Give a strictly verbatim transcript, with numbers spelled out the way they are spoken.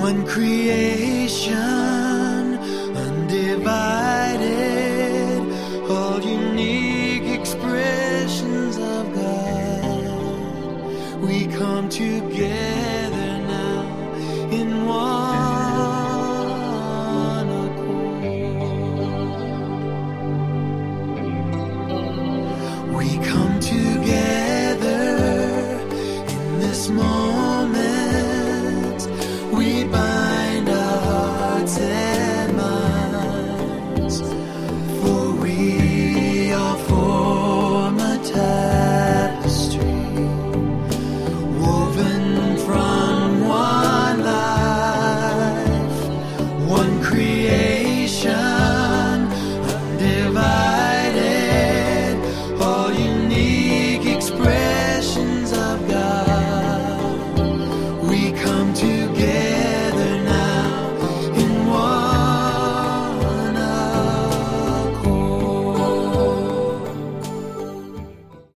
one creation, undivided, all unique expressions of God. We come together now in one accord. We come together in this moment. We bow